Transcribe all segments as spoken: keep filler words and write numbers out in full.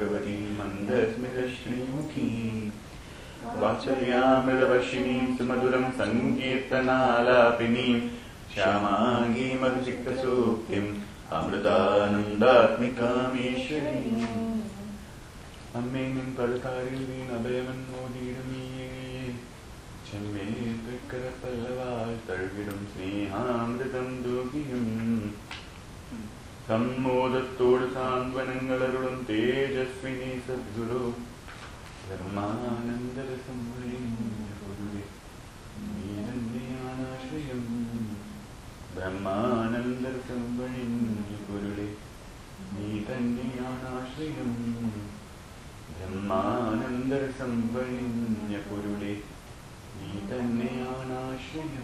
भगवती मन्दस्मितश्रीमुखी वात्सल्यामृतवर्षिणीं सुमधुरं सङ्कीर्तनालापिनीं श्यामाङ्गी मधुसिक्तसूक्तिम् अमृतानन्दात्मिकामीश्वरीम् अम्मे निन् पदकारिणीं अभयमन्मोदीरमीये ചെമ്മേ തൃക്കരപ്പല്ലവാൽ തഴുകിടും സ്നേഹാമൃതം ദൂകിയും സമ്മോദത്തോട് സാന്ത്വനങ്ങളരുളും തേജസ്വിനി സദ്ഗുരു ധർമാനന്ദരസം നീതന്നെയാണാശ്രയം ബ്രഹ്മാനന്ദരസം പൊരുളെ നീ തന്നെയാണാശ്രയം ബ്രഹ്മാനന്ദരസം പൊരുളെ നീ തന്നെയാണാശ്രയം.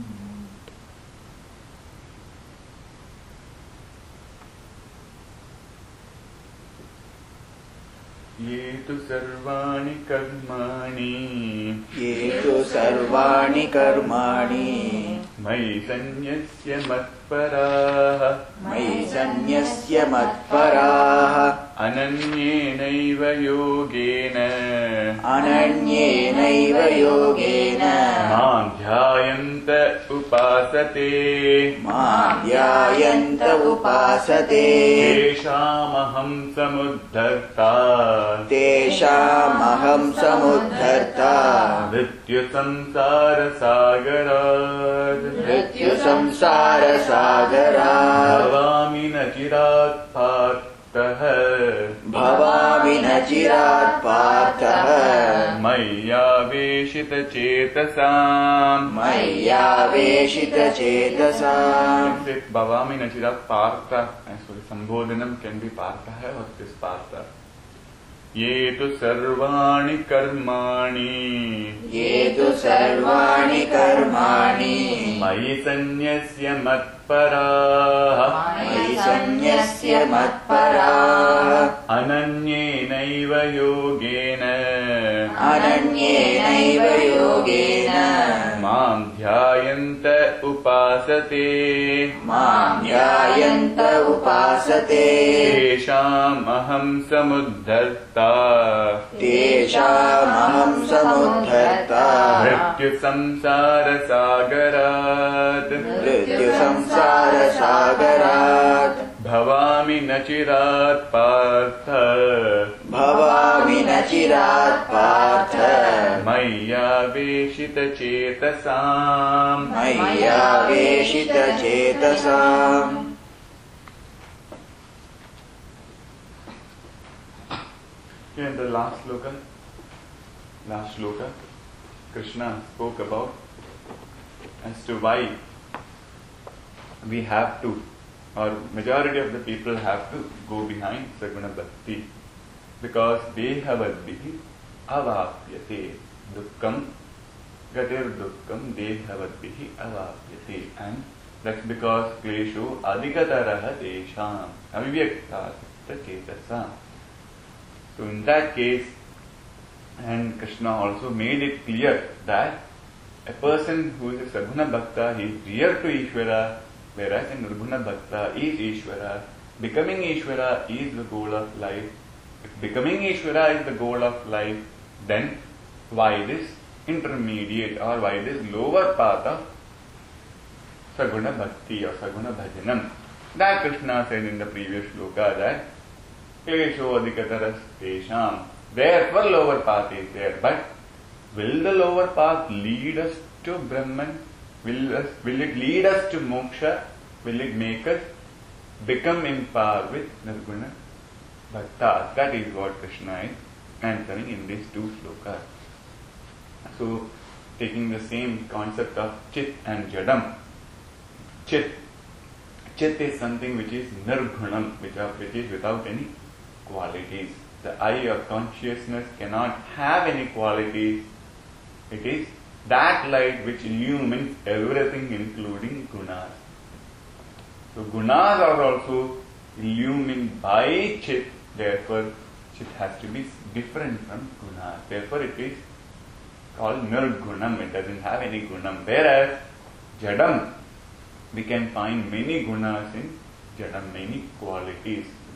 ये तु सर्वाणि कर्माणि ये तु सर्वाणि कर्माणि मयि सन्न्यस्य मत्पराः मयि सन्न्यस्य मत्पराः अनन्येनैव योगेन अनन्येनैव योगेन मां ध्यायन्त उपासते मां ध्यायन्त उपासते तेषामहं समुद्धर्ता तेषामहं समुद्धर्ता मृत्युसंसारसागरात् मृत्युसंसारसागरात् भवामि न चिरात् पार्थः भवामि न चिरात् पार्थः मय्यावेशितचेतसाम् मय्यावेशितचेतसाम्. भवामि न चिरात् पार्थः संबोधनम can be Partha or this पार्थः. ये तु सर्वाणि कर्माणि ये तु सर्वाणि कर्माणि मयि सन्न्यस्य मत्पराः मयि सन्न्यस्य मत्पराः अनन्येनैव योगेन अनन्येनैव योगेन मां ध्यायन्त उपासते मां ध्यायन्त उपासते तेषामहं समुद्धर्ता तेषामहं समुद्धर्ता मृत्युसंसारसागरात् मृत्युसंसारसागरात् भवामि न चिरात् पार्थ भवामि न चिरात् Partha मय्यावेशितचेतसाम् मय्यावेशितचेतसाम्. Here in the last sloka, last sloka, Krishna spoke about as to why we have to, or majority of the people have to go behind Saguna Bhakti, because Dehavadvihi avapyate dukkam gatir dukkam Dehavadvihi avapyate, and that's because klesho adhikataraha tesham avivyaktasya chetasam. So in that case, and Krishna also made it clear that a person who is a Saguna Bhakta, he is dear to Ishvara, whereas a Nirguna Bhakta is Ishvara. Becoming Ishvara is the goal of life. If becoming Ishvara is the goal of life, then why this intermediate or why this lower path of Saguna Bhakti or Saguna Bhajanam? That Krishna said in the previous shloka that Kesho adhikataras tesham. Therefore lower path is there. But will the lower path lead us to Brahman? Will, us, will it lead us to moksha? Will it make us become in par with Nirguna Bhakta? That is what Krishna is answering in these two slokas. So, taking the same concept of Chit and Jadam. Chit. Chit is something which is Nirgunam, which, are, which is without any qualities. The eye of consciousness cannot have any qualities. It is that light which illumines everything, including gunas. So gunas are also illumined by Chit. Therefore, Chit has to be different from gunas. Therefore, it is called Nirgunam. It doesn't have any gunam. Whereas Jadam, we can find many gunas in Jadam, many qualities.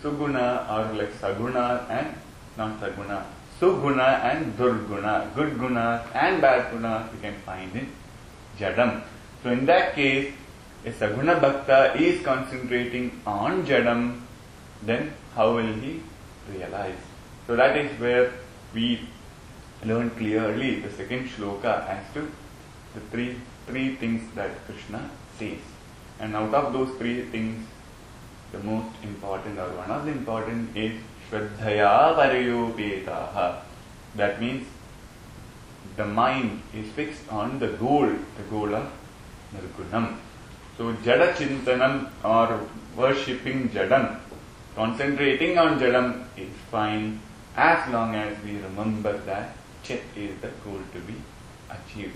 Suguna or like Saguna and not Saguna, Suguna and Durguna, good guna and bad guna you can find in Jadam. So in that case, a Saguna Bhakta is concentrating on Jadam, then how will he realize? So that is where we learn clearly the second shloka as to the three three things that Krishna says. And out of those three things, the most important or one of the important is Shraddhaya Parayopetaha. That means the mind is fixed on the goal, the goal of Nirgunam. So Jada Chintanam or worshipping Jadam, concentrating on Jadam is fine as long as we remember that Chit is the goal to be achieved.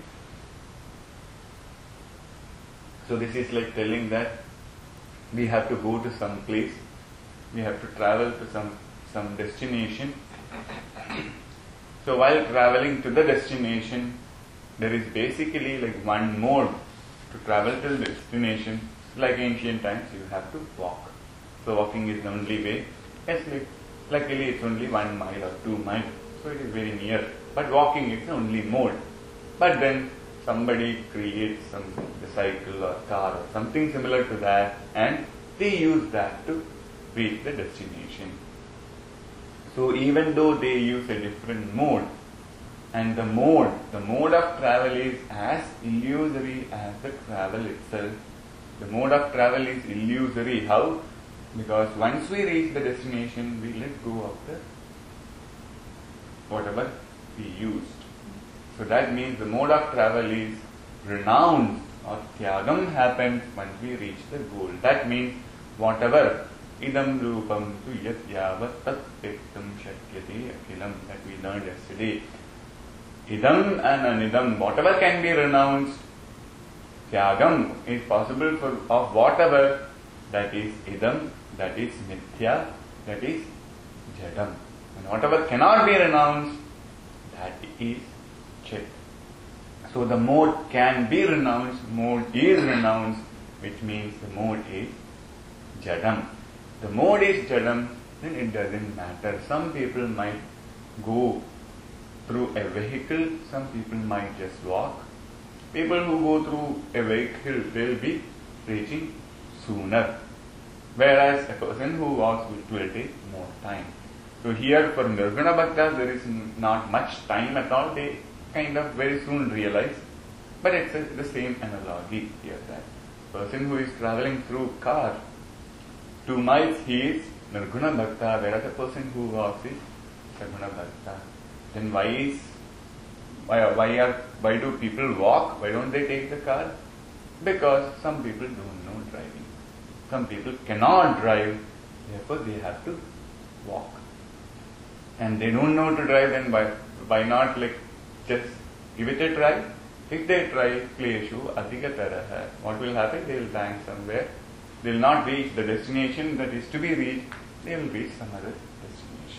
So this is like telling that we have to go to some place, we have to travel to some, some destination. So while traveling to the destination, there is basically like one mode to travel to the destination. Like ancient times, you have to walk. So walking is the only way. Yes, like, luckily it's only one mile or two miles, so it is very near. But walking is the only mode. But then somebody creates some the cycle or car or something similar to that, and they use that to reach the destination. So even though they use a different mode, and the mode, the mode of travel is as illusory as the travel itself. The mode of travel is illusory. How? Because once we reach the destination, we let go of the whatever we used. So that means the mode of travel is renounced or tyagam happens once we reach the goal. That means whatever idam rupam tu yat yavat tat ektam shakyate akilam that we learned yesterday. Idam and anidam, whatever can be renounced, tyagam is possible for of whatever that is idam, that is mithya, that is jadam. And whatever cannot be renounced, that is chit. So the mode can be renounced, mode is renounced, which means the mode is jadam. The mode is jadam, then it doesn't matter. Some people might go through a vehicle, some people might just walk. People who go through a vehicle will be reaching sooner, whereas a person who walks will, will take more time. So here for Nirguna Bhaktas there is not much time at all, they kind of very soon realize, but it's a, the same analogy here that person who is travelling through car, two miles he is Nirguna Bhakta, whereas a person who walks is Saguna Bhakta. Then why is why why are why do people walk? Why don't they take the car? Because some people don't know driving. Some people cannot drive, therefore they have to walk. And they don't know to drive, then why why not like just give it a try? If they try, kleshu adhigataraha, what will happen? They will land somewhere. They will not reach the destination that is to be reached. They will reach some other destination.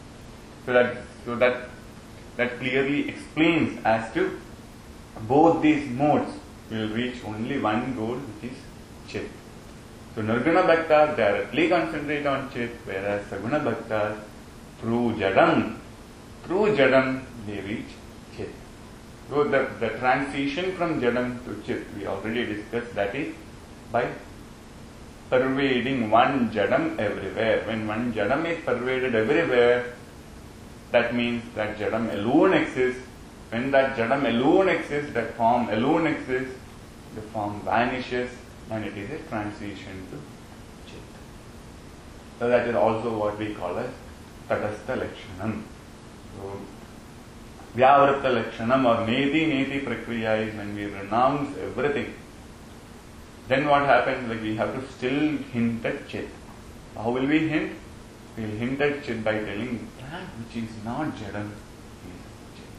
So that so that that clearly explains as to both these modes will reach only one goal, which is chit. So Nirguna Bhaktas directly concentrate on chit, whereas Saguna Bhaktas through jadam, through jadam they reach chit. So the, the transition from jadam to chit, we already discussed, that is by pervading one jadam everywhere. When one jadam is pervaded everywhere, that means that jadam alone exists. When that jadam alone exists, that form alone exists, the form vanishes and it is a transition to chit. So that is also what we call as Tatastha Lakshanam. So Vyavrata Lakshanam or Neti Neti Prakriya is when we renounce everything. Then what happens? Like we have to still hint at chit. How will we hint? We will hint at chit by telling that which is not jadam is chit.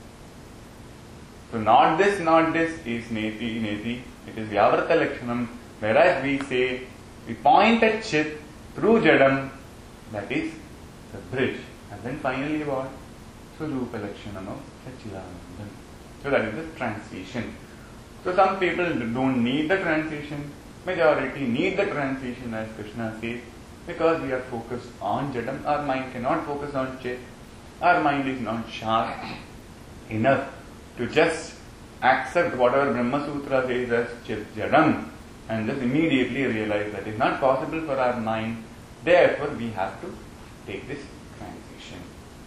So not this, not this is neti, neti. It is Vyavrata Lakshanam. Whereas we say, we point at chit through jadam, that is the bridge. And then finally what? Swarupa Lakshanam of Sachidanandam. So that is the transition. So some people don't need the transition. Majority need the transition, as Krishna says. Because we are focused on Jadam, our mind cannot focus on Chit. Our mind is not sharp enough to just accept whatever Brahma Sutra says as Chit Jadam and just immediately realize that it's not possible for our mind. Therefore, we have to take this transition.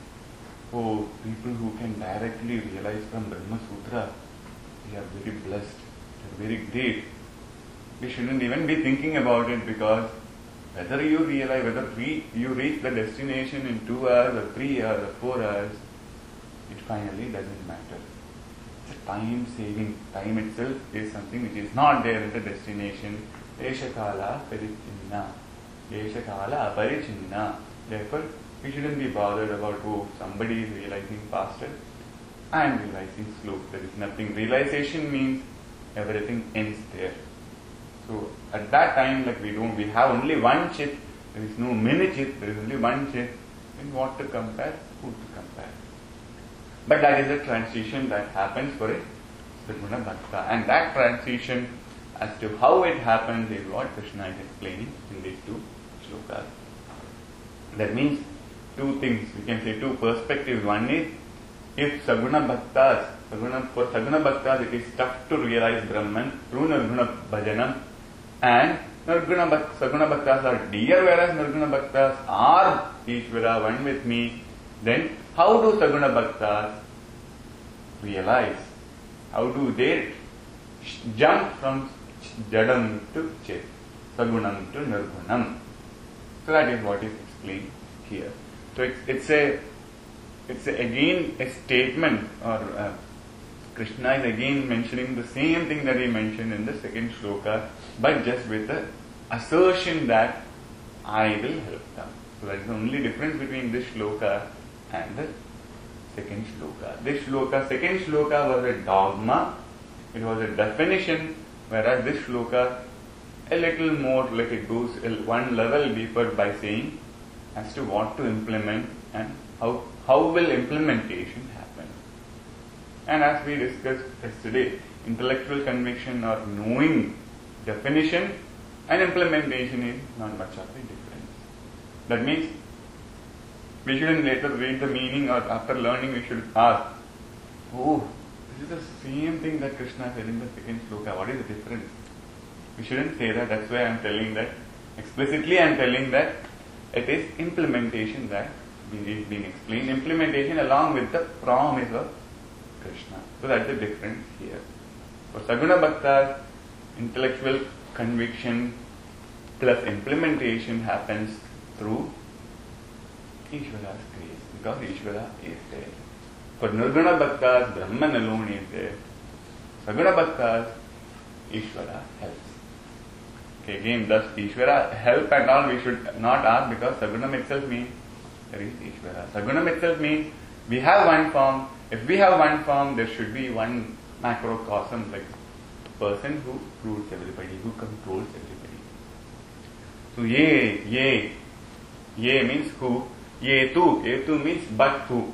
Oh, people who can directly realize from Brahma Sutra, we are very blessed, we are very great. We shouldn't even be thinking about it, because whether you realize, whether we, you reach the destination in two hours or three hours or four hours, it finally doesn't matter. It's a time saving. Time itself is something which is not there at the destination. Deshakala parichinna. Deshakala aparichinna. Therefore, we shouldn't be bothered about, oh, somebody is realizing faster, I am realizing slow. There is nothing. Realization means everything ends there. So at that time, like we don't, we have only one chit. There is no many chit. There is only one chit. In what to compare? Who to compare? But that is a transition that happens for a Sadguna Bhakta, and that transition, as to how it happens, is what Krishna is explaining in these two shlokas. That means two things. We can say two perspectives. One is, if Saguna Bhaktas, Saguna, for Saguna Bhaktas it is tough to realize Brahman through Nirguna Bhajanam, and Nirguna Bhaktas, Saguna Bhaktas are dear, whereas Nirguna Bhaktas are Ishvara, one with me, then how do Saguna Bhaktas realize? How do they jump from Jadam to Chit, Sagunam to Nirgunam? So that is what is explained here. So it's, it's a It's a, again a statement, or uh, Krishna is again mentioning the same thing that he mentioned in the second shloka, but just with the assertion that I will help them. So that is the only difference between this shloka and the second shloka. This shloka, second shloka was a dogma, it was a definition, whereas this shloka a little more, like it goes one level deeper by saying as to what to implement and how how will implementation happen. And as we discussed yesterday, intellectual conviction or knowing definition and implementation is not much of a difference. That means we shouldn't later read the meaning, or after learning we should ask, oh, this is the same thing that Krishna said in the second shloka, what is the difference? We shouldn't say that. That's why I am telling that explicitly. I am telling that it is implementation that is being explained. Implementation along with the promise of Krishna. So that's the difference here. For Saguna Bhaktas, intellectual conviction plus implementation happens through Ishvara's grace, because Ishvara is there. For Nirguna Bhaktas, Brahman alone is there. Saguna Bhaktas, Ishvara helps. Okay, again, does Ishvara help at all? We should not ask, because Sagunam itself means there is Ishvara. Sagunam itself means we have one form. If we have one form, there should be one macrocosm, like person who rules everybody, who controls everybody. So ye, ye, ye means who, ye tu, ye tu means but who.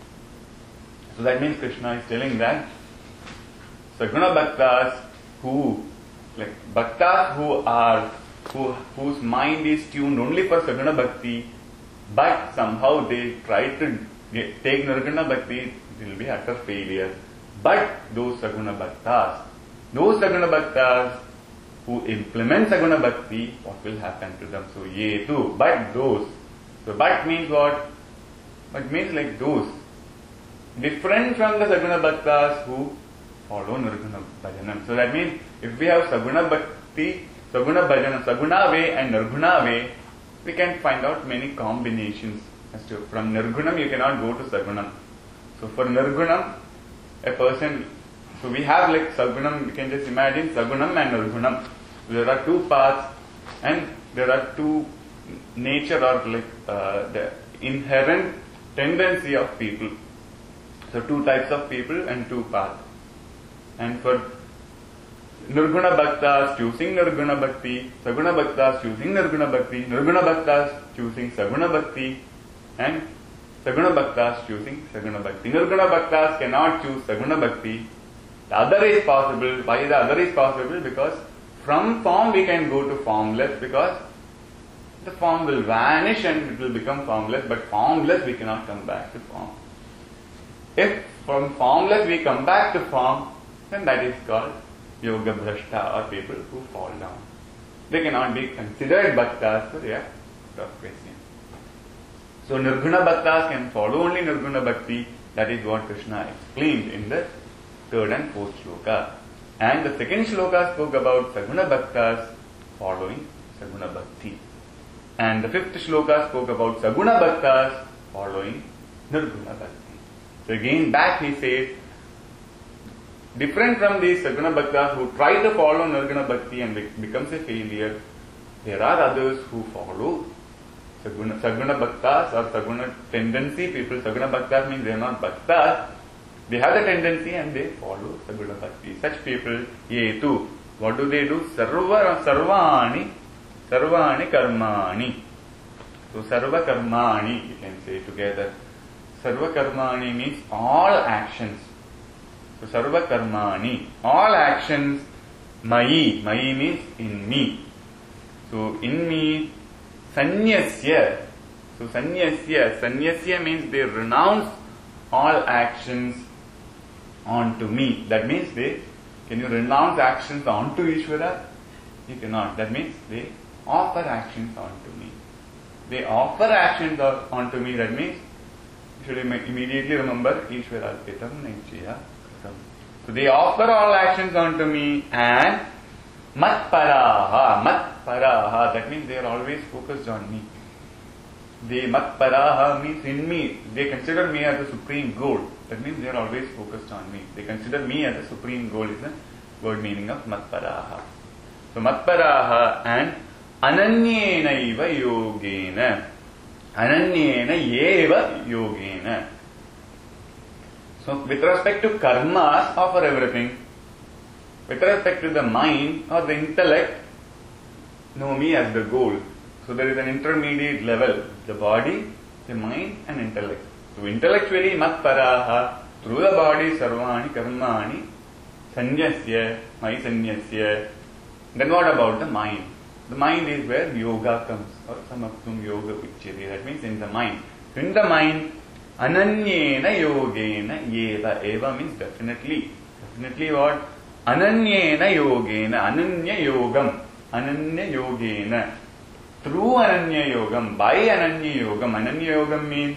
So that means Krishna is telling that Saguna Bhaktas who, like Bhaktas who are, who, whose mind is tuned only for Saguna Bhakti, but somehow they try to get, take Nirguna Bhakti, it will be utter failure. But those Saguna Bhaktas, those Saguna Bhaktas who implement Saguna Bhakti, what will happen to them? So, ye tu, but those. So, but means what? But means like those. Different from the Saguna Bhaktas who follow Nirguna Bhajanam. So, that means if we have Saguna Bhakti, Saguna Bhajanam, Saguna way and Nirguna way, we can find out many combinations. As to, from Nirgunam you cannot go to Sagunam. So for Nirgunam, a person, so we have like Sagunam, you can just imagine Sagunam and Nirgunam. There are two paths and there are two nature or like uh, the inherent tendency of people. So two types of people and two paths. And for Nirguna Bhaktas choosing Nirguna Bhakti, Saguna Bhaktas choosing Nirguna Bhakti, Nirguna Bhaktas choosing Saguna Bhakti, and Saguna Bhaktas choosing Saguna Bhakti. Nirguna Bhaktas cannot choose Saguna Bhakti. The other is possible. Why the other is possible? Because from form we can go to formless, because the form will vanish and it will become formless, but formless we cannot come back to form. If from formless we come back to form, then that is called yoga bhrashta, or people who fall down. They cannot be considered bhaktas, so they are professing. So nirguna bhaktas can follow only nirguna bhakti. That is what Krishna explained in the third and fourth shloka. And the second shloka spoke about saguna bhaktas following saguna bhakti. And the fifth shloka spoke about saguna bhaktas following nirguna bhakti. So again back he says, different from these saguna bhaktas who try to follow nirguna bhakti and be- becomes a failure, there are others who follow saguna, saguna bhaktas or saguna tendency people. Saguna bhaktas means they are not bhaktas, they have the tendency and they follow saguna bhakti. Such people, ye tu, what do they do? Sarva, sarvani, sarvani karmani. So sarva karmani, you can say together. Sarva karmani means all actions. So sarva karmani, all actions, mayi, mayi means in me. So in me, sanyasya. So sanyasya, sanyasya means they renounce all actions onto me. That means they, can you renounce actions onto Ishvara? You cannot. That means they offer actions onto me. They offer actions onto me. That means you should Im- immediately remember Ishvara Pitam Naichya. So they offer all actions onto me and matparaha, matparaha, that means they are always focused on me. They matparaha means in me. They consider me as the supreme goal. That means they are always focused on me. They consider me as the supreme goal is the word meaning of matparaha. So matparaha and ananyena iva yogena. Ananyena eva yogena. So with respect to karmas, offer everything. With respect to the mind or the intellect, know me as the goal. So there is an intermediate level, the body, the mind and intellect. So intellectually, matparaha, through the body, sarvani, karmani, sanyasya, mai sanyasya. Then what about the mind? The mind is where yoga comes, or samaktum yoga uchyate. That means in the mind. In the mind, ananyena yogena eva. Eva means definitely. Definitely what? Ananyena yogena. Ananya yogam. Ananya yogena. Through ananya yogam. By ananya yogam. Ananya yogam means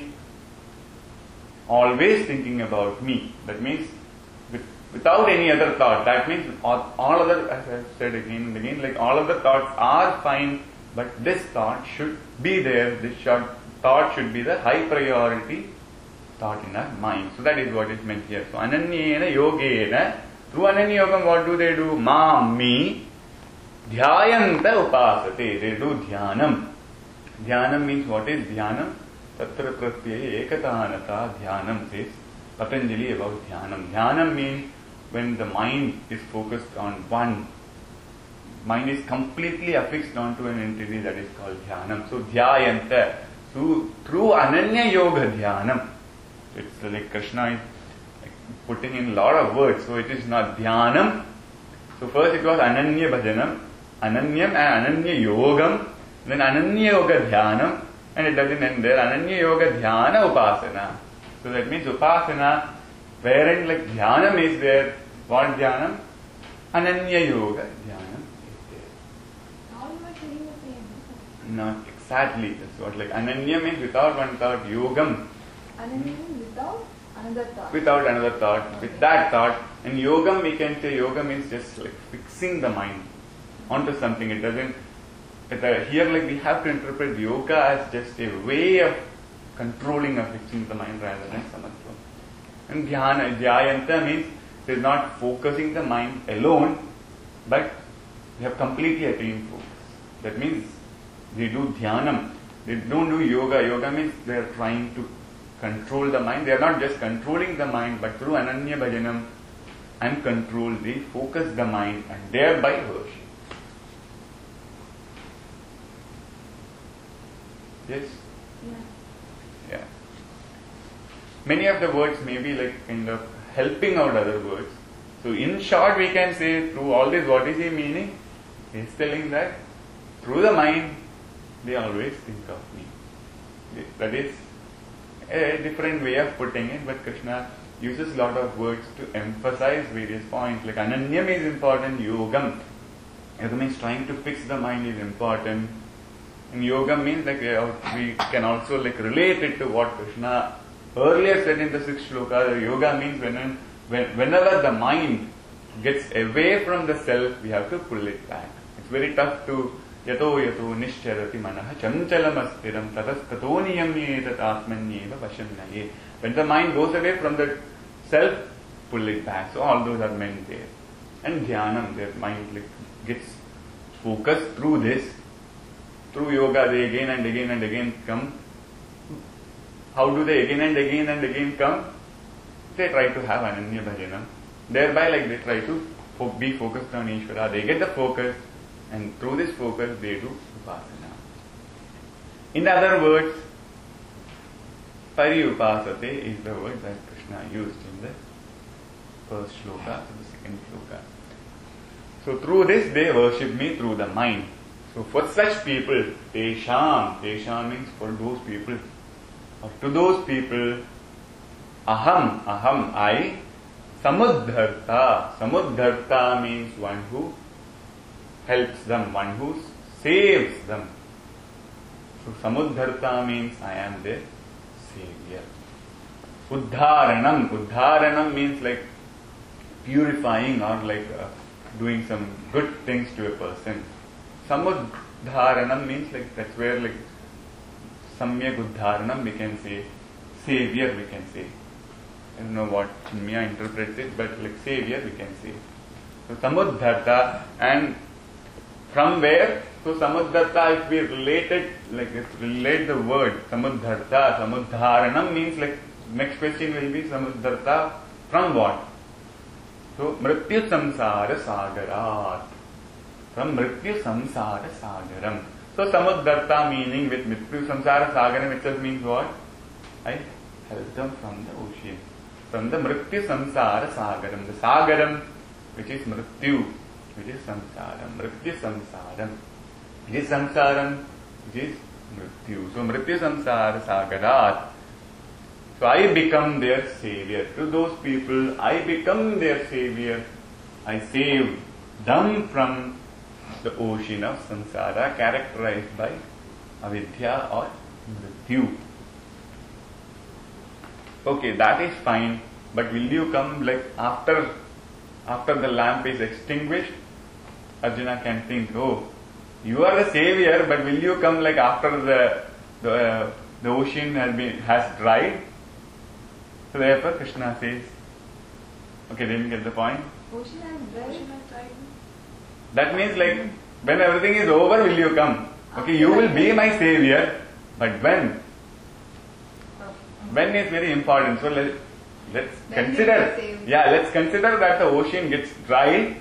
always thinking about me. That means with, without any other thought. That means all, all other, as I said again and again, like all other thoughts are fine, but this thought should be there. This should, thought should be the high priority thought in our mind. So that is what is meant here. So ananyena yogena. Through ananya yogam, what do they do? Mam, me. Dhyayanta upasate. They do dhyanam. Dhyanam means what is dhyanam? Tatra pratyaya ekatanata dhyanam says Patanjali about dhyanam. Dhyanam means when the mind is focused on one. Mind is completely affixed onto an entity, that is called dhyanam. So dhyayanta. Through, through ananya yoga dhyanam. It's like Krishna is putting in a lot of words. So it is not dhyanam. So first it was ananya bhajanam, ananyam and ananya yogam, then ananya yoga dhyanam, and it doesn't end there. Ananya yoga dhyana upasana. So that means upasana, wherein like dhyanam is there. What dhyanam? Ananya yoga dhyanam is there. All you are saying the same. Not exactly. That's what like ananya means without one thought. Yogam. Ananya means without another thought. Without another thought, with that thought. And yogam, we can say yoga means just like fixing the mind onto something. It doesn't, it, uh, here like we have to interpret yoga as just a way of controlling or fixing the mind rather than samatvam. And dhyana, dhyayanta means it is not focusing the mind alone, but they have completely attained focus. That means they do dhyanam. They don't do yoga. Yoga means they are trying to control the mind. They are not just controlling the mind, but through ananya bhajanam and control, they focus the mind and thereby worship. Yes? Yeah. Yeah. Many of the words may be like kind of helping out other words. So in short we can say through all this, what is he meaning? He is telling that through the mind they always think of me. That is a different way of putting it, but Krishna uses a lot of words to emphasize various points. Like Ananyam is important, Yogam. Yoga means trying to fix the mind is important. And Yoga means like we can also like relate it to what Krishna earlier said in the sixth shloka. Yoga means when, when whenever the mind gets away from the self, we have to pull it back. It's very tough to yato yato nishcharati manaha chanchalam astiram tatastato niyamyetat atmanyeva vashannaye. When the mind goes away from the self, pull it back. So all those are meant there. And dhyanam, their mind like gets focused through this. Through yoga they again and again and again come. How do they again and again and again come? They try to have ananya bhajanam. Thereby like they try to fo- be focused on Ishvara. They get the focus and through this focus they do upasana. In other words, pariupasate is the word that Krishna used in the first shloka to the second shloka. So through this they worship me through the mind. So for such people, tesham, tesham means for those people, or to those people, aham, aham, I, samuddharta. Samuddharta means one who helps them, one who saves them. So samuddharta means I am their savior. Uddharanam, uddharanam means like purifying or like uh, doing some good things to a person. Samuddharanam means like that's where like samyak uddharanam we can say, savior we can say. I don't know what Chinmaya interprets it, but like savior we can say. So samuddharta, and from where? So samuddharta, if we relate it, like if relate the word samuddharta, samuddharanam means like next question will be samuddharta from what? So mrityu samsara sagarat. From mrityu samsara sagaram. So samuddharta meaning with mrityu samsara sagaram itself means what? I help them from the ocean. From the mrityu samsara sagaram. The sagaram which is mrityu, which is samsaram. Mrityu samsaram. Which is samsaram, which is mrityu. So mrityu samsara sagarat. So I become their savior. To those people, I become their savior. I save them from the ocean of samsara characterized by avidya or mrityu. Okay, that is fine, but will you come like after after the lamp is extinguished? Arjuna can think, oh, you are the savior, but will you come like after the the, uh, the ocean has been has dried? So therefore Krishna says, okay, didn't get the point? Ocean has dried. That means like when everything is over, will you come? Okay, you will be my savior, but when? When is very important. So let, let's When consider, you will yeah, let's consider that the ocean gets dried.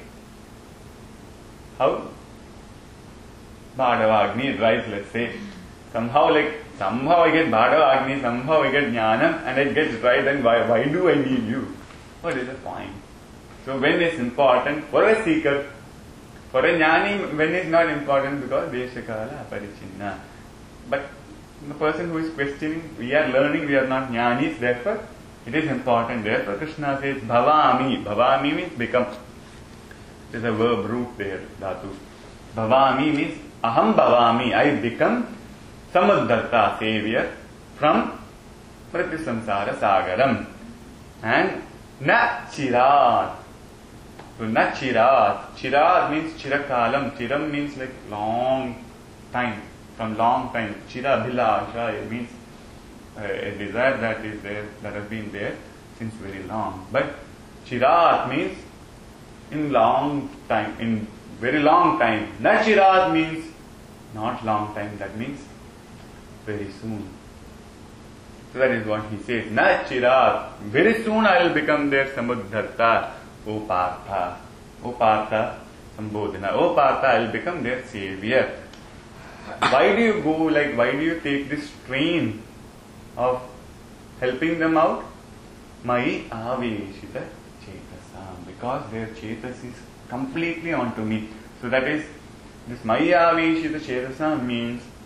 How? Bhadava Agni dries, let's say. Somehow like, somehow I get Bhadava Agni, somehow I get Jnanam, and it gets dried, then why, why do I need you? What is the point? So when is important for a seeker? For a jnani, when is not important because deshakala aparichinna. But the person who is questioning, we are learning, we are not jnanis, therefore it is important. Therefore Krishna says bhavami. Bhavami means become. There is a verb root there, dhatu. Bhavami means aham bhavami, I become samuddharta, savior from mrityu samsara sagaram. And na chirat. So na chirat. Chirat means chirakalam. Chiram means like long time. From long time. Chira bhilasha, it means uh, a desire that is there, that has been there since very long. But chirat means in long time, in very long time. Na chirat means not long time, that means very soon. So that is what he says. Na chirat. Very soon I will become their samuddharta. O Partha. O Partha. Sambodhana. O Partha, I will become their savior. Why do you go like, why do you take this strain of helping them out? Mai aveshita chetasam. Because their chetas is completely onto me. So that is, this Mai aveshita chetasam means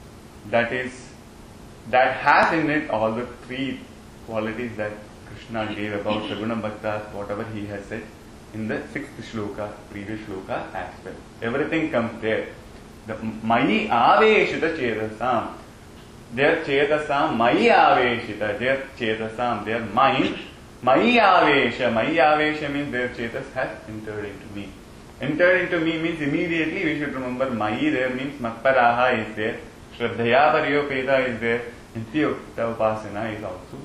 that is, that has in it all the three qualities that Krishna gave about Saguna Bhaktas, whatever he has said in the sixth shloka, previous shloka as well. Everything comes there. The Mayi Aveshita Chetasam. Their Chetasam, Mayi Aveshita, their Chetasam, their mind, Mayi Avesha. Mayi Avesha means their Chetas has entered into me. Entered into me means immediately we should remember Mayi there means Matparaha is there, Shraddhaya Pariyopeta is there, Nityukta Upasana is also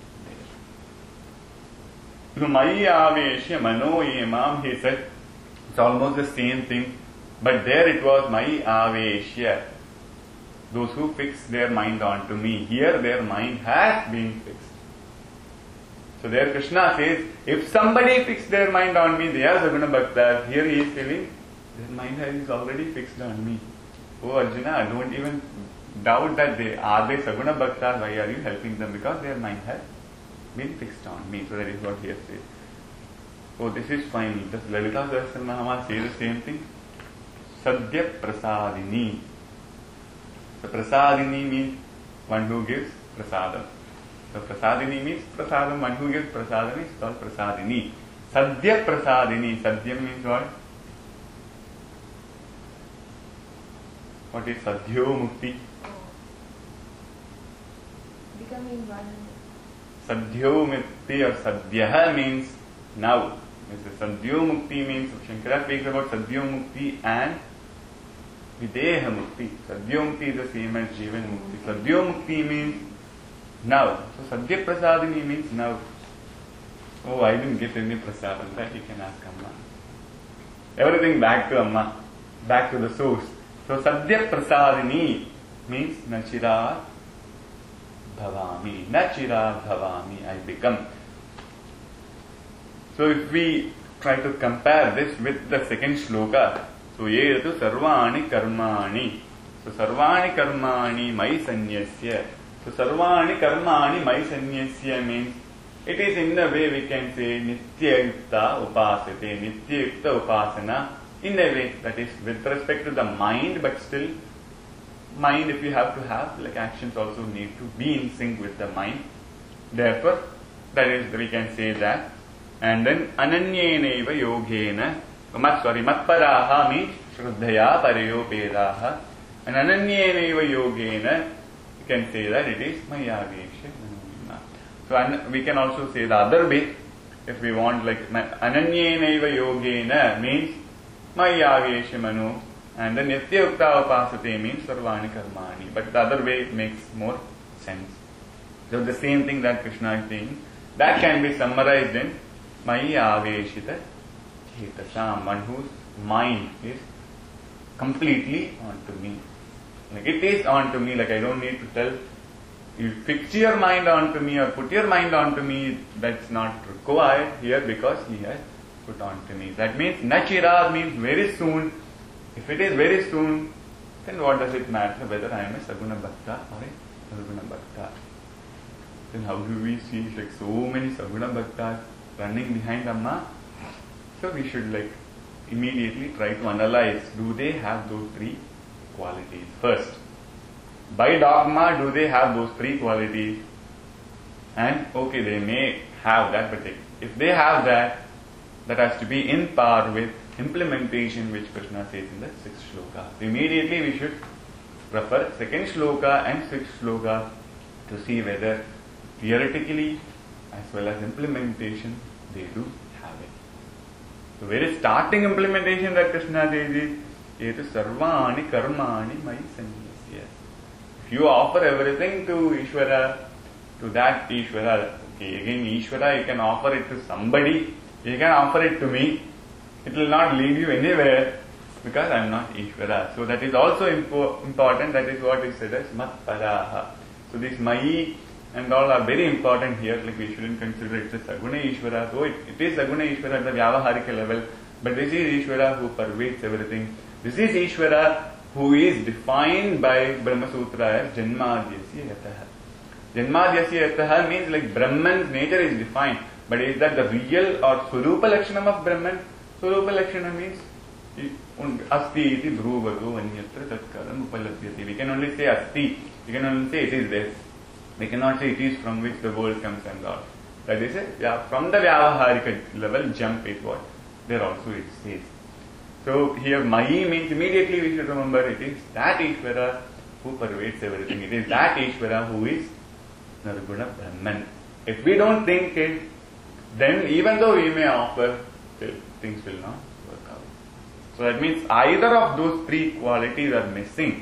there. So Mayi Avesha Mano Yemam, he said, it's almost the same thing, but there it was Mayi Avesha, those who fix their mind onto me. Here their mind has been fixed. So there Krishna says, if somebody fixed their mind on me, they are Saguna Bhaktas. Here he is telling, their mind is already fixed on me. Oh Arjuna, don't even doubt that they are they Saguna Bhaktas. Why are you helping them? Because their mind has been fixed on me. So that is what he has said. Oh, this is fine. Does Lalita Sahasranama say the same thing? Sadhya Prasadini. So Prasadini means one who gives prasadam. So Prasadini means prasadam, one who gives prasadam is called Prasadini. Sadhya Prasadini. Sadhya means what? What is Sadhyo Mukti? Becoming one. Sadhyo Mukti or Sadhyaha means now. Sadhyo Mukti means, Shankara speaks about Sadhyo Mukti and Videha Mukti. Sadhyo Mukti is the same as Jivan Mukti. Sadhyo Mukti means now. So Sadhya Prasadini means now. Oh, I didn't get any prasadam. That you can ask Amma. Everything back to Amma. Back to the source. So Sadhya Prasadini means Nachira Bhavami. Nachira Bhavami. I become. So if we try to compare this with the second shloka, so ye tu sarvani karmani. So sarvani karmani mai sanyasya. So sarvani karmani mai sanyasya means it is in a way we can say nitya yukta upasate, nitya yukta upasana. In a way that is with respect to the mind, but still mind if you have to have, like actions also need to be in sync with the mind. Therefore, that is we can say that. And then ananyeneva yogena, mat sorry, matparaha means shraddhaya parayopedaha. And ananyeneva yogena, you can say that it is mayavesha manojana. So an, we can also say the other way, if we want, like ananyeneva yogena means mayavesha mano, and then nitya yukta upasate means sarvani karmani. But the other way makes more sense. So the same thing that Krishna is saying, that can be summarized in Mayi Aveshita Chetasam, one whose mind is completely onto me. Like it is onto me, like I don't need to tell you fix your mind onto me or put your mind onto me. That's not required here because he has put onto me. That means Nachira means very soon. If it is very soon, then what does it matter whether I am a Saguna Bhakta or a Nirguna Bhakta? Then how do we see like so many Saguna Bhaktas running behind Amma? So we should like immediately try to analyze, do they have those three qualities? First, by dogma, do they have those three qualities? And okay, they may have that, but they, if they have that, that has to be in par with implementation, which Krishna says in the sixth shloka. So immediately we should refer second shloka and sixth shloka to see whether theoretically as well as implementation they do have it. So very starting implementation that Krishna says is Etu sarvani karmani mai sanyasya. If you offer everything to Ishvara, to that Ishvara, okay, again Ishvara you can offer it to somebody, you can offer it to me, it will not lead you anywhere because I am not Ishvara. So that is also impo- important, that is what is said as matparaha. So this Mayi and all are very important here, like we shouldn't consider it as Saguna Ishvara. So it, it is Saguna Ishvara at the Vyavaharika level, but this is Ishvara who pervades everything. This is Ishvara who is defined by Brahma Sutra as Janmadhyasya Yataha. Janmadhyasya Yataha means like Brahman's nature is defined, but is that the real or Swarupa Lakshanam of Brahman? Swarupa Lakshana means Asti iti bruvatu anyatra tatkaram upalabhyati. We can only say asti. We can only say it is this. We cannot say it is from which the world comes and all. That is it. Yeah, from the Vyavaharika level, jump is what there also it says. So here Mahi means immediately we should remember it is that Ishvara who pervades everything. It is that Ishvara who is Nirguna Brahman. If we don't think it, then even though we may offer, things will not work out. So that means either of those three qualities are missing,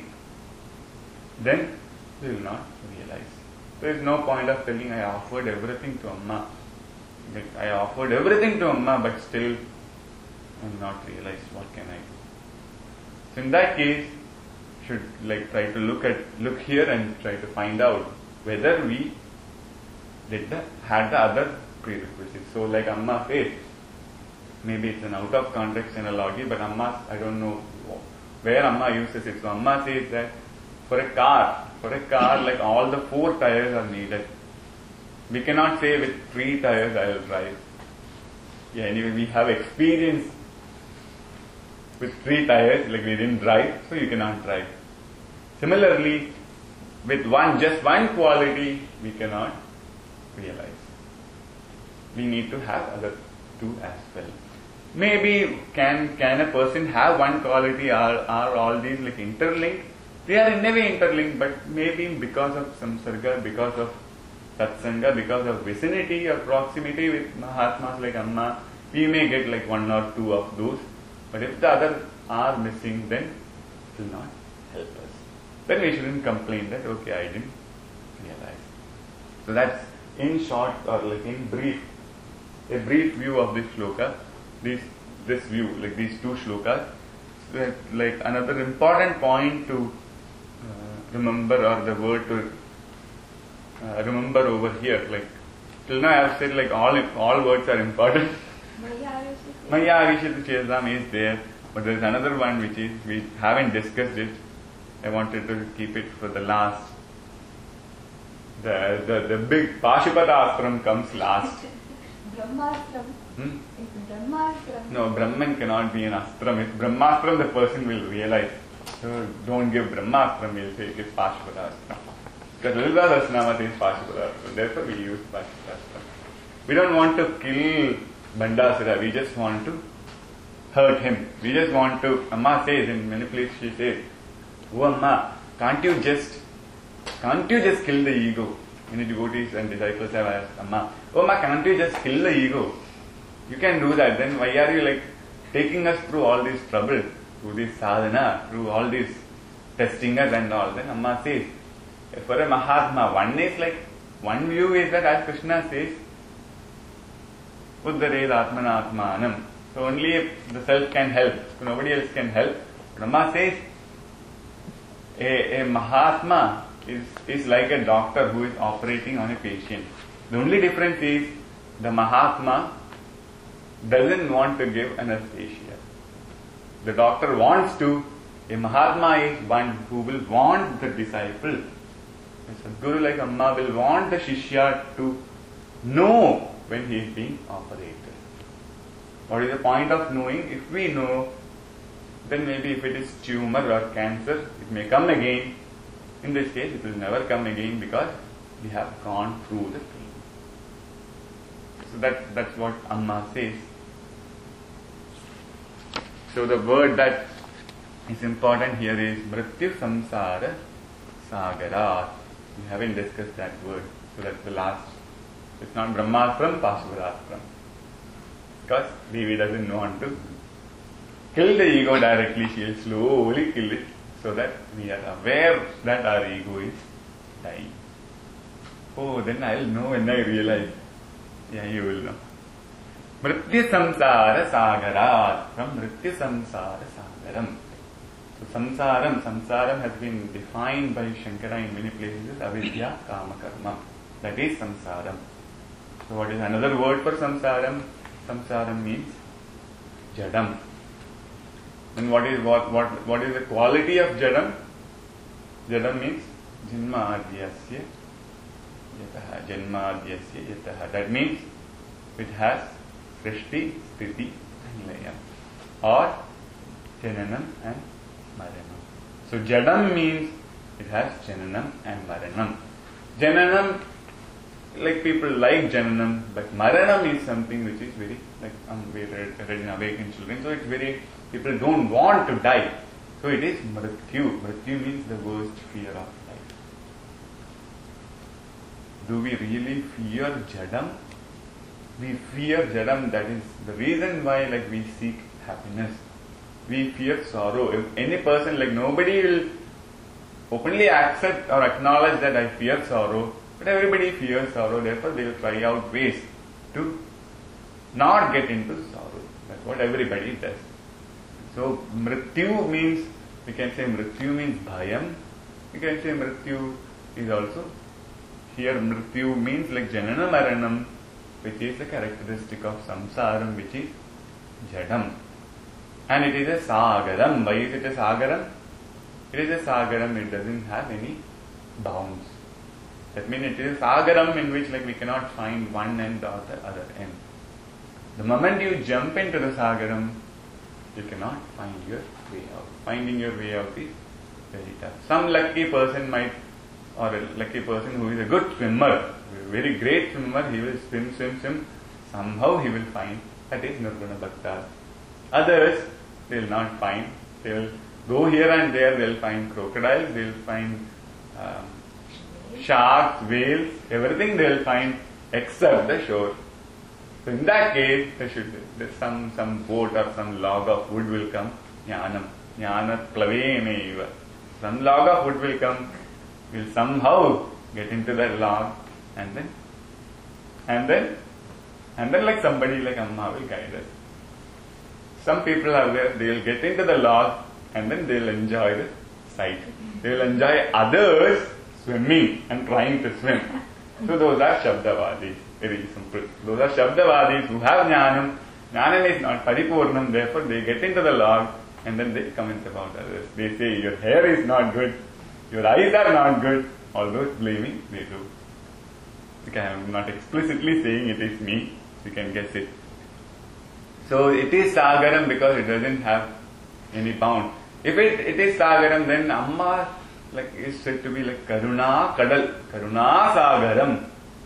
then we will not realize. There is no point of telling I offered everything to Amma. I offered everything to Amma, but still I am not realized. What can I do? So in that case, should like try to look at look here and try to find out whether we did the had the other prerequisites. So like Amma says, maybe it's an out of context analogy, but Amma, I don't know where Amma uses it. So Amma says that for a car, for a car like all the four tires are needed. We cannot say with three tires I will drive. Yeah, anyway, we have experience with three tires, like we didn't drive, so you cannot drive. Similarly, with one, just one quality, we cannot realize. We need to have other two as well. Maybe can can a person have one quality? Are are all these like interlinked? They are in a way interlinked, but maybe because of samsarga, because of satsanga, because of vicinity or proximity with Mahatmas like Amma, we may get like one or two of those. But if the other are missing, then it will not help us. Then we shouldn't complain that okay, I didn't realize. So that's in short or like in brief, a brief view of this shloka. This this view, like these two shlokas, that like another important point to uh, remember, or the word to uh, remember over here. Like till now, I have said like all all words are important. Maya Avishita Chedam is there, but there is another one which is we haven't discussed it. I wanted to keep it for the last. The the, the big Pashupada Astram comes last. Brahmastram. Hmm? It's Brahmastram. No, Brahman cannot be an Astram. If Brahmastram, the person will realize. So don't give Brahmastram, we'll say it is Pashupada Astram. Because Lila Dasnama is Pashupada Astram. Therefore we use Pashupada Astram. We don't want to kill Bandasura, we just want to hurt him. We just want to, Amma says in many places, she says, oh Amma, can't you just, can't you just kill the ego? Many devotees and disciples have asked Amma, oh Amma, can't you just kill the ego? You can do that, then why are you like taking us through all this trouble, through this sadhana, through all these testing us and all? Then Amma says, for a Mahatma, one is like, one view is that as Krishna says, Uddhared Atmana Atmanam. So only if the self can help, so nobody else can help. Brahma says, a, a Mahatma is, is like a doctor who is operating on a patient. The only difference is the Mahatma doesn't want to give anesthesia. The doctor wants to. A Mahatma is one who will want the disciple. A Sadguru like Amma will want the Shishya to know when he is being operated. What is the point of knowing? If we know, then maybe if it is tumor or cancer, it may come again. In this case, it will never come again because we have gone through the pain. So that, that's what Amma says. So the word that is important here is Mrityu Samsara Sagarat. We haven't discussed that word. So that's the last. It's not Brahmastram, Pashupadastram. Because Devi doesn't want to kill the ego directly, she will slowly kill it so that we are aware that our ego is dying. Oh, then I will know when I realize. Yeah, you will know. Mrityu Samsara Sagarat. From Mrityu Samsara Sagaram. So Samsaram, Samsaram has been defined by Shankara in many places. Avidya Kama Karma. That is Samsaram. So what is another word for samsaram? Samsaram means jadam. And what is what what what is the quality of jadam? Jadam means janma adhyasya yataha. Janma adhyasya yataha. That means it has srishti, sthiti and laya. Or Jananam and Maranam. So Jadam means it has Jananam and Maranam. Jananam, like people like Jananam, but Maranam is something which is very, like um, we read, read in Awakened Children, so it's very, people don't want to die. So it is Mrityu. Mrityu means the worst fear of life. Do we really fear Jadam? We fear Jadam, that is the reason why like we seek happiness. We fear sorrow. If any person, like nobody will openly accept or acknowledge that I fear sorrow, but everybody fears sorrow, therefore they will try out ways to not get into sorrow. That's what everybody does. So Mrityu means, we can say Mrityu means Bhayam. We can say Mrityu is also, here Mrityu means like Janana Maranam, which is the characteristic of Samsaram, which is Jadam. And it is a Sagaram. Why is it a Sagaram? It is a Sagaram, it doesn't have any bounds. That means it is a Sagaram in which like we cannot find one end or the other end. The moment you jump into the Sagaram, you cannot find your way out. Finding your way out is very tough. Some lucky person might, or a lucky person who is a good swimmer, a very great swimmer, he will swim, swim, swim. Somehow he will find. That is Nirguna Bhakta. Others, they will not find. They will go here and there, they will find crocodiles, they will find um, sharks, whales, everything they will find except the shore. So in that case, there should be some, some boat or some log of wood will come. Jnanam. Jnana plaveneva. Some log of wood will come. Will somehow get into that log and then, and then, and then like somebody like Amma will guide us. Some people are there, they will get into the log and then they will enjoy the sight. They will enjoy others swimming and trying to swim. So those are Shabdavadis. Very simple. Those are Shabdavadis who have Jnanam. Jnanam is not Paripurnam, therefore they get into the log and then they comment about others. They say your hair is not good, your eyes are not good. All those blaming they do. Okay, I am not explicitly saying it is me, you can guess it. So it is Sagaram because it doesn't have any bound. If it, it is Sagaram, then Amma like is said to be like Karuna Kadal, Karuna Sagaram.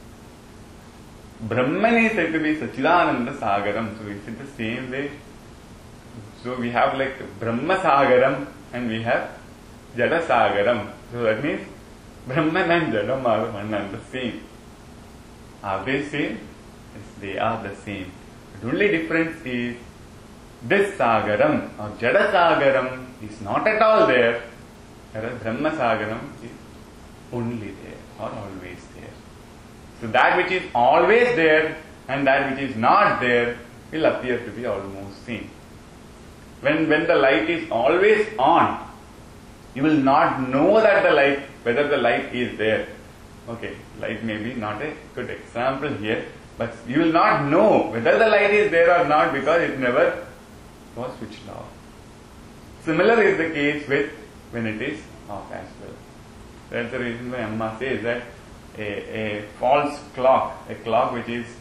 Brahman is said to be Sachidananda Sagaram. So is it the same way? So we have like Brahma Sagaram and we have Jada Sagaram. So that means Brahman and Jadam are one and the same. Are they same? Yes, they are the same. The only difference is this Sagaram or Jada Sagaram is not at all there, whereas Brahma Sagaram is only there or always there. So that which is always there and that which is not there will appear to be almost same. When, when the light is always on, you will not know that the light, whether the light is there. Okay, light may be not a good example here, but you will not know whether the light is there or not because it never was switched off. Similar is the case with when it is off as well. That's the reason why Amma says that a, a false clock, a clock which is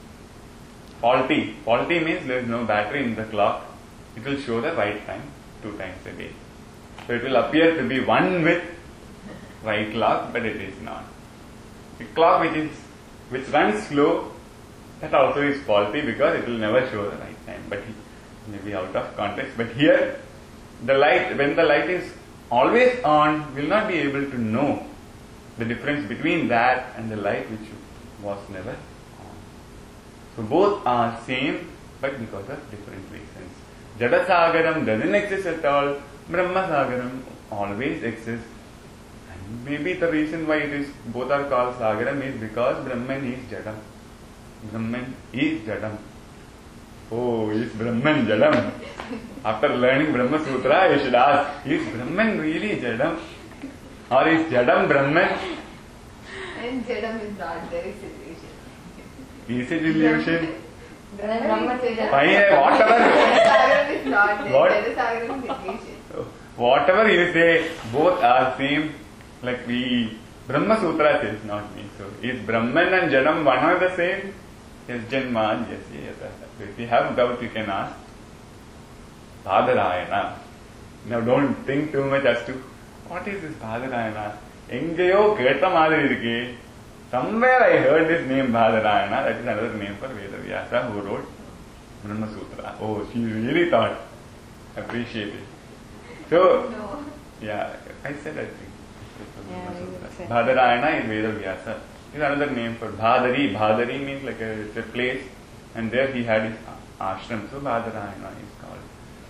faulty, faulty means there is no battery in the clock, it will show the right time two times a day. So it will appear to be one with right clock, but it is not. A clock which is which runs slow, that also is faulty because it will never show the right time, but maybe out of context. But here, the light, when the light is always on, will not be able to know the difference between that and the light which was never on. So both are same, but because of different reasons. Jada Sagaram doesn't exist at all. Brahma Sagaram always exists. And maybe the reason why it is both are called Sagaram is because Brahman is Jadam. Brahman is Jadam. Oh, is Brahman Jadam? After learning Brahma Sutra, you should ask, is Brahman really Jadam? Or is Jadam Brahman? And Jadam is not there, it's illusion. Is it illusion? Brahma Jadam. Fine, whatever. Jadasagaram is not there. What? Jadasagaram is illusion. Whatever you say, both are same. Like we, Brahma Sutra says, not me. So, is Brahman and Jadam one are the same? Yes, Janma, yes, yes. If you have doubt, you can ask. Badarayana. Now don't think too much as to what is this Badarayana. Engayo keta madiri irukke. Somewhere I heard this name Badarayana. That is another name for Vedavyasa who wrote Brahma Sutra. Oh, she really thought. Appreciate it. So, No. yeah, I said I think. Yeah, you would say. Badarayana is Vedavyasa. Is another name for Bhadari. Bhadari means like a, it's a place, and there he had his ashram. So Badarayana is called.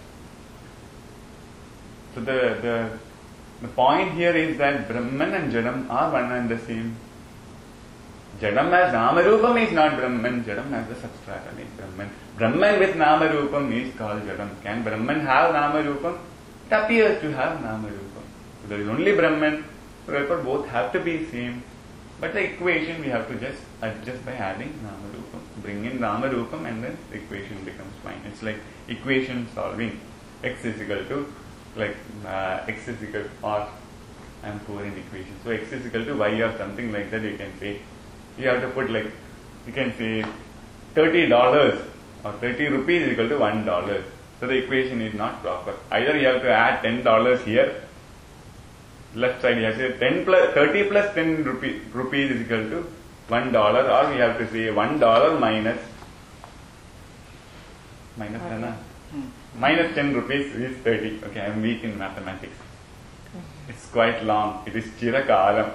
So the the the point here is that Brahman and Jadam are one and the same. Jadam as Namarupam is not Brahman. Jadam as the substratum is Brahman. Brahman with Namarupam is called Jadam. Can Brahman have Namarupam? It appears to have Namarupam. So there is only Brahman. So therefore both have to be same. But the equation we have to just adjust by adding Namarupam. Bring in Namarupam and then the equation becomes fine. It's like equation solving. X is equal to like uh, X is equal to or I am poor in equation. So X is equal to Y or something like that you can say. You have to put like, you can say thirty dollars or thirty rupees is equal to one dollar. So the equation is not proper. Either you have to add ten dollars here. Left side you have to say ten plus, thirty plus ten rupees, rupees is equal to one dollar, or we have to say one dollar minus, minus Okay. okay. minus ten rupees is thirty. Okay, I am weak in mathematics. It's quite long. It is Chirakalam.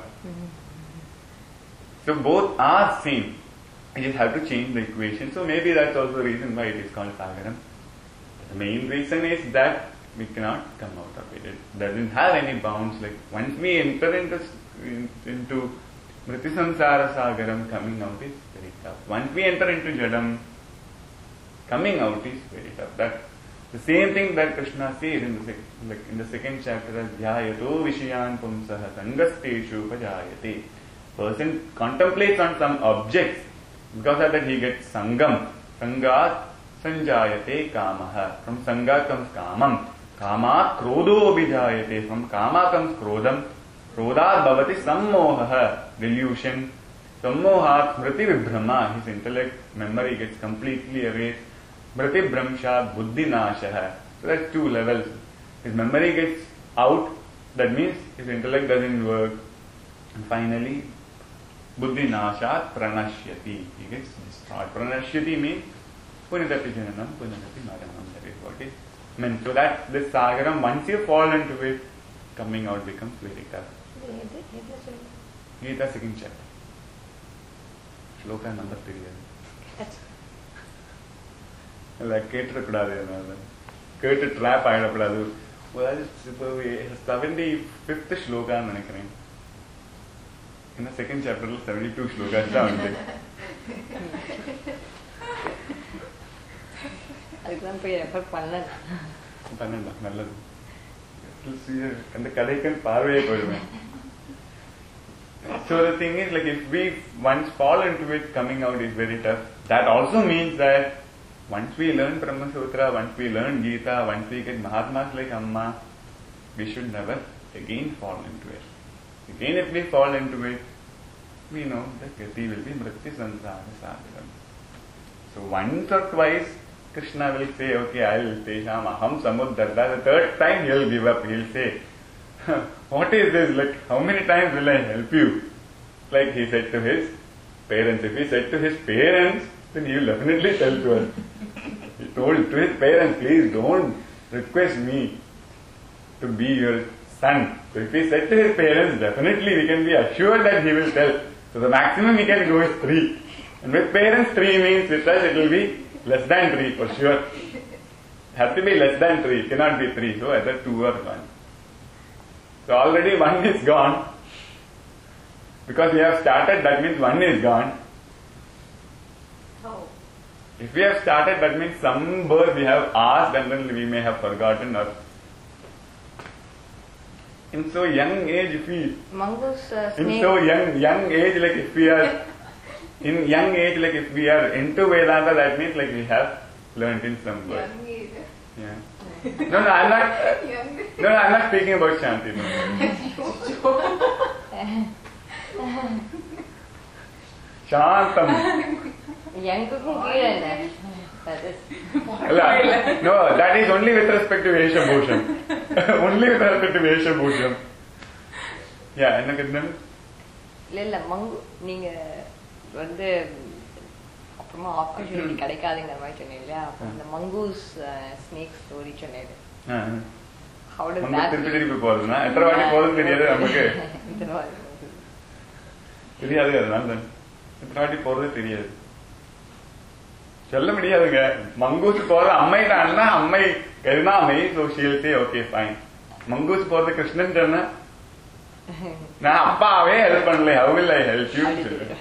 So both are same. You just have to change the equation. So maybe that's also the reason why it is called Sagaram. The main reason is that we cannot come out of it. It doesn't have any bounds. Like once we enter into in, into Mriti Samsara Sagaram, coming out is very tough. Once we enter into Jadam, coming out is very tough. That the same thing that Krishna says in the sec, like in the second chapter as Dhyayato Vishayan Pumsaha Sangasteshu Pajayate. Person contemplates on some objects, because of that he gets Sangam. Sangat Sanjayate Kamaha. From Sanga comes Kamam. Kama Krodo Bijayate. From Kama comes Krodam. Krodar Bhavati Sammoha. Delusion. Sammohat Smriti Vibhrama. His intellect, memory gets completely erased. Smriti Bhramshat Buddhi Nashaha. So that's two levels. His memory gets out. That means his intellect doesn't work. And finally, Buddhi Nashat Pranashyati. He gets destroyed. Pranashyati means Punidati Jananam, Punidati Maranam. That is what is meant. So that this Sagaram, once you fall into it, coming out becomes very tough. Gita second chapter. Shloka number three. Like கேட்டுறக்கூடாது கேட்டு drop ஆகிடக்கூடாது. இப்போ seventy fifth ஸ்லோகான்னு நினைக்கிறேன். In the second chapter, seventy-two shlokas தான் உண்டு. அதுக்குதான் போய் refer பண்ணல. பண்ணல நல்லது. அந்த கதைக்கு பார்வையே போயிடுவேன். So the thing is, like if we once fall into it, coming out is very tough. That also means that once we learn Brahma Sutra, once we learn Gita, once we get Mahatmas like Amma, we should never again fall into it. Again, if we fall into it, we know that Gati will be Mriti Sansara Sagaram. So once or twice, Krishna will say, okay, I will say Sham Aham Samuddarda. The third time he will give up. He will say, what is this? Like, how many times will I help you? Like he said to his parents. If he said to his parents, then he will definitely tell to us. He told to his parents, please don't request me to be your son. So if he said to his parents, definitely we can be assured that he will tell. So the maximum he can go is three. And with parents, three means with us it will be less than three for sure. It has to be less than three. It cannot be three. So either two or one. So already one is gone. Because we have started, that means one is gone. Oh. If we have started, that means some birth we have asked and then we may have forgotten, or in so young age, if we Mongoose uh, in snake. so young young age, like if we are in young age, like if we are into Vedanta, that means like we have learnt in some birth. Young age. Yeah. No, no, I'm not. Uh, Young. no, no, I'm not speaking about Shanti. No. Shantam. யங்குக்கும் கீழே என்ன That is. No, that is only with respect to Vesha Bhusham. Only with respect to Vesha Bhusham. Yeah, என்ன கேட்டீங்க? இல்ல இல்ல மங்கு நீங்க வந்து அப்புறமா opportunity கிடைக்காதுங்கிற மாதிரி சொன்னீங்க இல்லையா? அந்த மங்கூஸ் ஸ்னேக் ஸ்டோரி சொன்னேன். How does that? திருப்பி திருப்பி போறதுன்னா எத்தனை வாட்டி போறது தெரியாது நமக்கு. தெரியாது அதனால எத்தனை வாட்டி போறது தெரியாது. சொல்ல முடியாதுங்க. மங்கூஸ் போறது அம்மைட்ட அண்ணா அம்மை கருணாமை சோசியல்டி ஓகே ஃபைன். மங்கூஸ் போறது கிருஷ்ணன் சொன்ன நான் அப்பாவே ஹெல்ப் பண்ணல. How will I help you?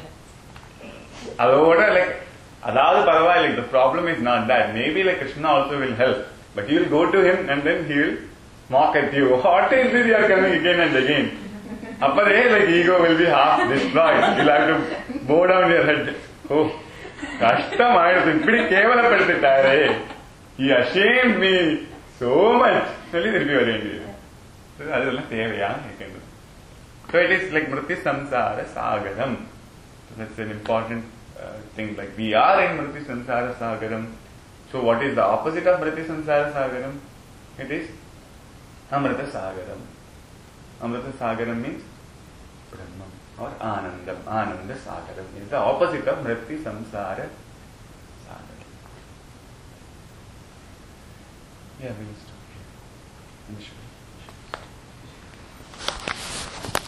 அதோட லைக் அதாவது பரவாயில்லை. The problem is not that. Maybe like Krishna also will help, but he will go to him and then he will mock at you. What is this you are coming again and again? Appade like ego will be half destroyed. You'll have to bow down your head. Oh, கஷ்டம் ஆயிடுது. இப்படி கேவலப்படுத்திட்டாரே. He ashamed me so much. சொல்லி திருப்பி வர வேண்டியது. அதெல்லாம் தேவையா கேட்கணும். So it is like Mriti Samsara Sagaram. So that's an important uh, thing. Like we are in Mriti Samsara Sagaram. So what is the opposite of Mriti Samsara Sagaram? It is Amrita Sagaram. Amrita Sagaram means Brahman or Anandam. Ananda Sagaram is the opposite of Mriti Samsara Sagaram. Yeah, we will stop here.